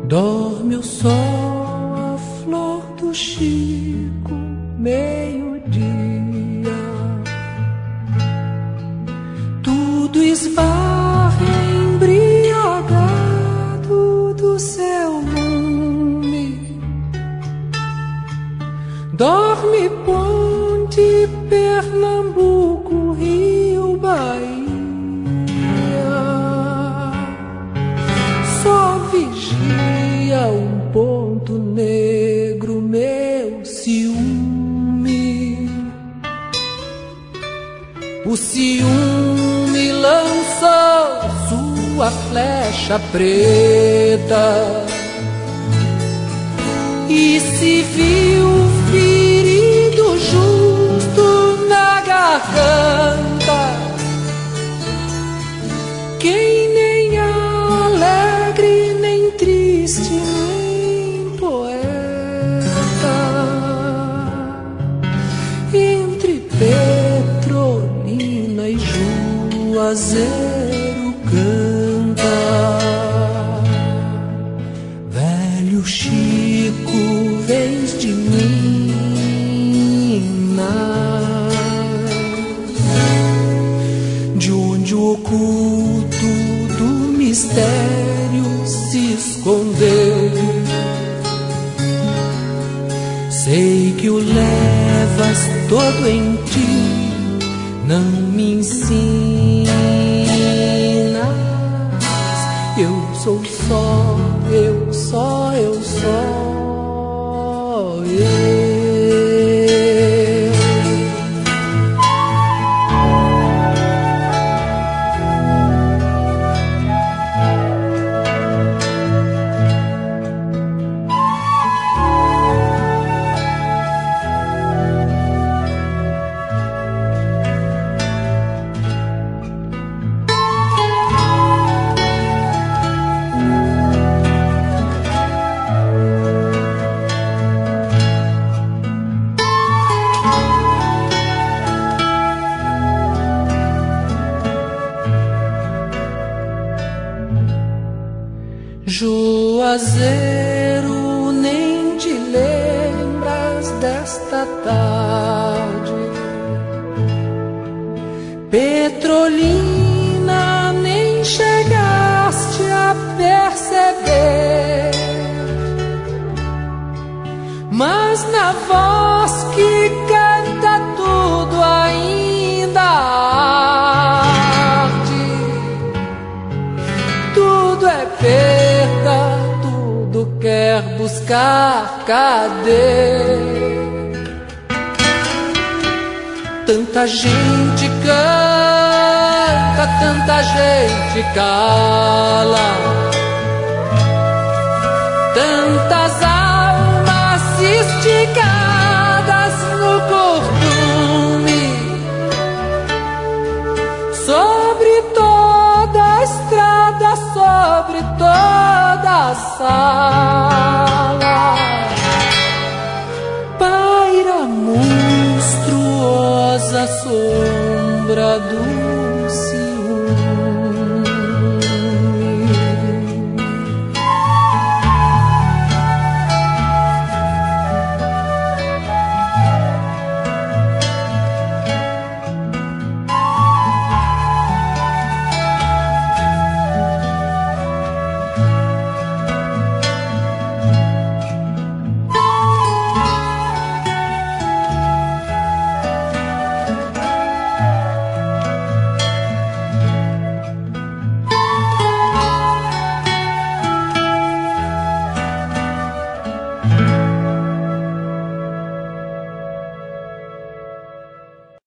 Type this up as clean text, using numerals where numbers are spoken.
Dorme o sol, a flor do Chico, meio-dia. Tudo esbarra embriagado do seu lume. Dorme Ponte, Pernambuco, Rio, Bahia. Só vigia um ponto negro, meu ciúme. O ciúme lançou sua flecha preta e se viu ferido justo na garganta. Quem nem alegre, nem triste, nem poeta, entre Petrolina e Juazeiro canta. Velho Chico, vens de Minas, de onde o oculto do mistério se escondeu. Sei que o levas todo em ti, não me ensinas. Eu sou só, eu só, eu só, eu. Juazeiro, nem te lembras desta tarde. Petrolina, nem chegaste a perceber. Mas na voz que canta tudo ainda arde. Tudo é perda, tudo quer buscar cadê? Tanta gente canta, tanta gente cala, tantas almas esticadas no cortume, sobre toda a estrada, sobre toda a sala, paira monstruosa sombra do